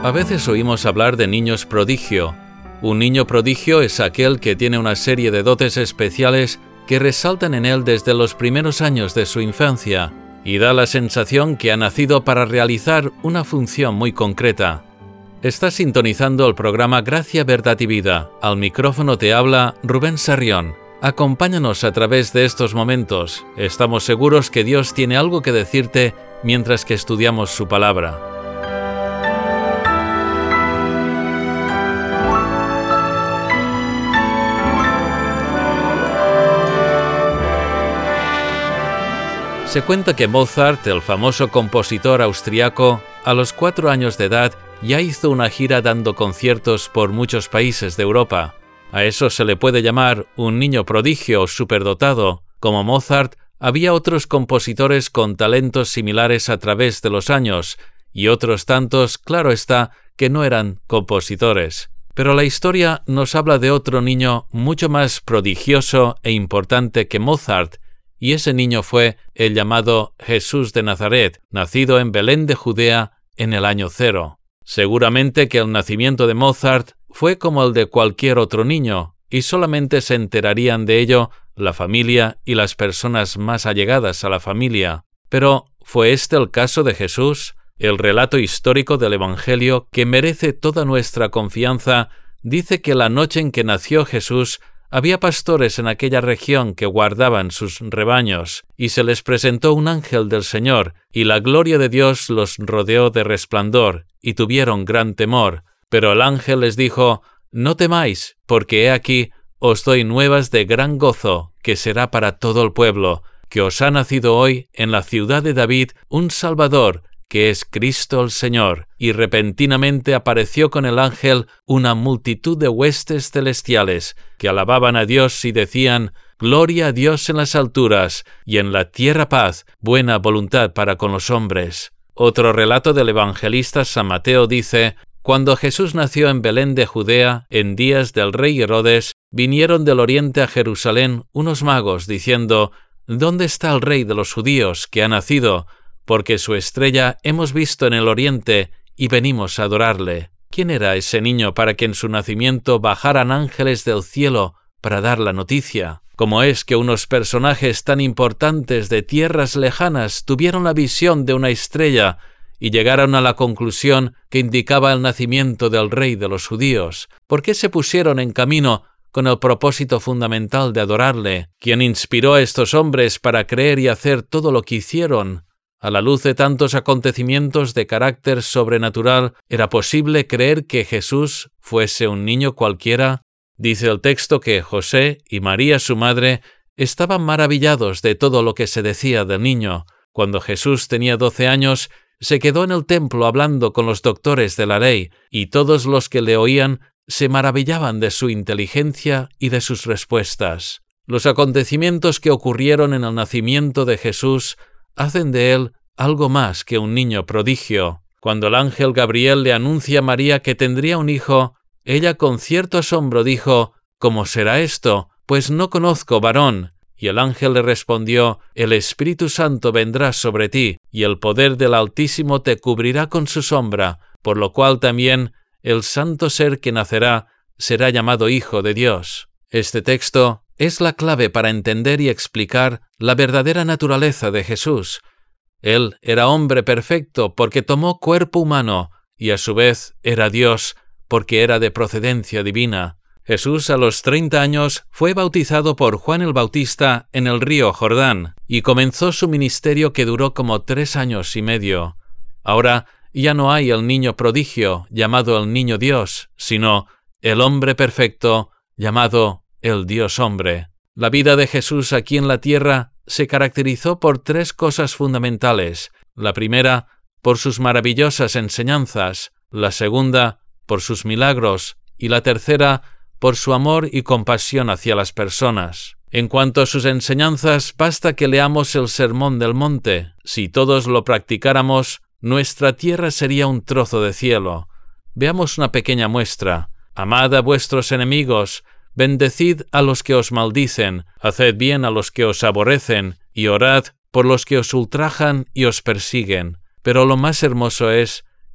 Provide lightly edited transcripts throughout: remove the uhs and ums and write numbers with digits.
A veces oímos hablar de niños prodigio. Un niño prodigio es aquel que tiene una serie de dotes especiales que resaltan en él desde los primeros años de su infancia y da la sensación que ha nacido para realizar una función muy concreta. Estás sintonizando el programa Gracia, Verdad y Vida. Al micrófono te habla Rubén Sarrión. Acompáñanos a través de estos momentos. Estamos seguros que Dios tiene algo que decirte mientras que estudiamos su palabra. Se cuenta que Mozart, el famoso compositor austriaco, a los 4 años de edad ya hizo una gira dando conciertos por muchos países de Europa. A eso se le puede llamar un niño prodigio o superdotado. Como Mozart, había otros compositores con talentos similares a través de los años, y otros tantos, claro está, que no eran compositores. Pero la historia nos habla de otro niño mucho más prodigioso e importante que Mozart, y ese niño fue el llamado Jesús de Nazaret, nacido en Belén de Judea en el año 0. Seguramente que el nacimiento de Mozart fue como el de cualquier otro niño, y solamente se enterarían de ello la familia y las personas más allegadas a la familia. Pero, ¿fue este el caso de Jesús? El relato histórico del Evangelio, que merece toda nuestra confianza, dice que la noche en que nació Jesús, había pastores en aquella región que guardaban sus rebaños, y se les presentó un ángel del Señor, y la gloria de Dios los rodeó de resplandor, y tuvieron gran temor. Pero el ángel les dijo: «No temáis, porque he aquí os doy nuevas de gran gozo, que será para todo el pueblo, que os ha nacido hoy en la ciudad de David un Salvador, que es Cristo el Señor». Y repentinamente apareció con el ángel una multitud de huestes celestiales, que alababan a Dios y decían: «Gloria a Dios en las alturas, y en la tierra paz, buena voluntad para con los hombres». Otro relato del evangelista San Mateo dice: «Cuando Jesús nació en Belén de Judea, en días del rey Herodes, vinieron del oriente a Jerusalén unos magos, diciendo: ¿Dónde está el rey de los judíos que ha nacido? Porque su estrella hemos visto en el oriente y venimos a adorarle». ¿Quién era ese niño para que en su nacimiento bajaran ángeles del cielo para dar la noticia? ¿Cómo es que unos personajes tan importantes de tierras lejanas tuvieron la visión de una estrella y llegaron a la conclusión que indicaba el nacimiento del rey de los judíos? ¿Por qué se pusieron en camino con el propósito fundamental de adorarle? ¿Quién inspiró a estos hombres para creer y hacer todo lo que hicieron? A la luz de tantos acontecimientos de carácter sobrenatural, ¿era posible creer que Jesús fuese un niño cualquiera? Dice el texto que José y María, su madre, estaban maravillados de todo lo que se decía del niño. Cuando Jesús tenía 12 años, se quedó en el templo hablando con los doctores de la ley, y todos los que le oían se maravillaban de su inteligencia y de sus respuestas. Los acontecimientos que ocurrieron en el nacimiento de Jesús hacen de él algo más que un niño prodigio. Cuando el ángel Gabriel le anuncia a María que tendría un hijo, ella con cierto asombro dijo: «¿Cómo será esto? Pues no conozco varón». Y el ángel le respondió: «El Espíritu Santo vendrá sobre ti, y el poder del Altísimo te cubrirá con su sombra, por lo cual también el santo ser que nacerá será llamado Hijo de Dios». Este texto es la clave para entender y explicar la verdadera naturaleza de Jesús. Él era hombre perfecto porque tomó cuerpo humano, y a su vez era Dios porque era de procedencia divina. Jesús a los 30 años fue bautizado por Juan el Bautista en el río Jordán, y comenzó su ministerio que duró como 3 años y medio. Ahora ya no hay el niño prodigio llamado el niño Dios, sino el hombre perfecto llamado el Dios hombre. La vida de Jesús aquí en la tierra se caracterizó por 3 cosas fundamentales. La primera, por sus maravillosas enseñanzas; la segunda, por sus milagros; y la tercera, por su amor y compasión hacia las personas. En cuanto a sus enseñanzas, basta que leamos el Sermón del Monte. Si todos lo practicáramos, nuestra tierra sería un trozo de cielo. Veamos una pequeña muestra. «Amad a vuestros enemigos, bendecid a los que os maldicen, haced bien a los que os aborrecen, y orad por los que os ultrajan y os persiguen». Pero lo más hermoso es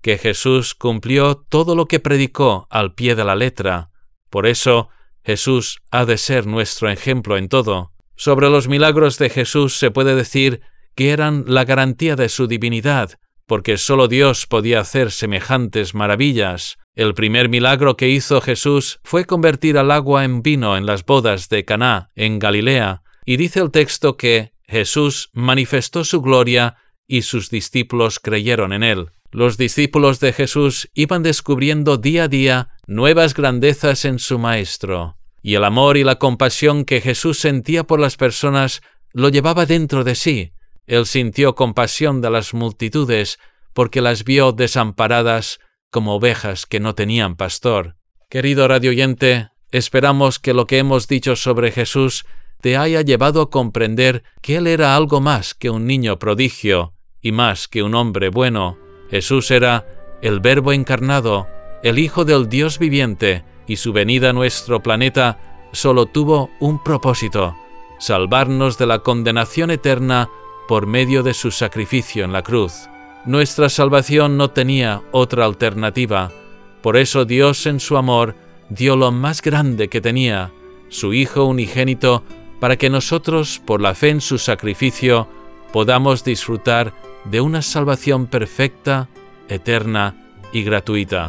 que Jesús cumplió todo lo que predicó al pie de la letra. Por eso, Jesús ha de ser nuestro ejemplo en todo. Sobre los milagros de Jesús se puede decir que eran la garantía de su divinidad, porque solo Dios podía hacer semejantes maravillas. El primer milagro que hizo Jesús fue convertir al agua en vino en las bodas de Caná, en Galilea, y dice el texto que Jesús manifestó su gloria y sus discípulos creyeron en él. Los discípulos de Jesús iban descubriendo día a día nuevas grandezas en su Maestro, y el amor y la compasión que Jesús sentía por las personas lo llevaba dentro de sí. Él sintió compasión de las multitudes porque las vio desamparadas como ovejas que no tenían pastor. Querido radioyente, esperamos que lo que hemos dicho sobre Jesús te haya llevado a comprender que Él era algo más que un niño prodigio y más que un hombre bueno. Jesús era el Verbo encarnado, el Hijo del Dios viviente, y su venida a nuestro planeta solo tuvo un propósito: salvarnos de la condenación eterna por medio de su sacrificio en la cruz. Nuestra salvación no tenía otra alternativa. Por eso Dios, en su amor, dio lo más grande que tenía, su Hijo unigénito, para que nosotros, por la fe en su sacrificio, podamos disfrutar de una salvación perfecta, eterna y gratuita.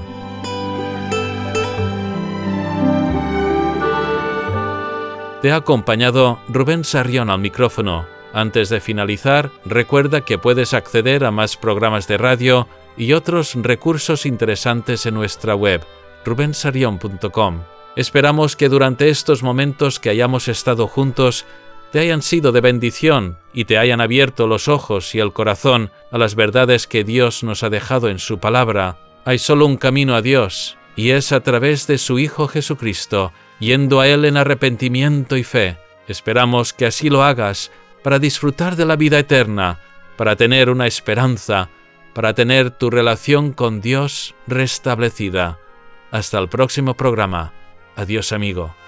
Te ha acompañado Rubén Sarrión al micrófono. Antes de finalizar, recuerda que puedes acceder a más programas de radio y otros recursos interesantes en nuestra web, rubensarrion.com. Esperamos que durante estos momentos que hayamos estado juntos te hayan sido de bendición y te hayan abierto los ojos y el corazón a las verdades que Dios nos ha dejado en su palabra. Hay solo un camino a Dios, y es a través de su Hijo Jesucristo, yendo a Él en arrepentimiento y fe. Esperamos que así lo hagas para disfrutar de la vida eterna, para tener una esperanza, para tener tu relación con Dios restablecida. Hasta el próximo programa. Adiós, amigo.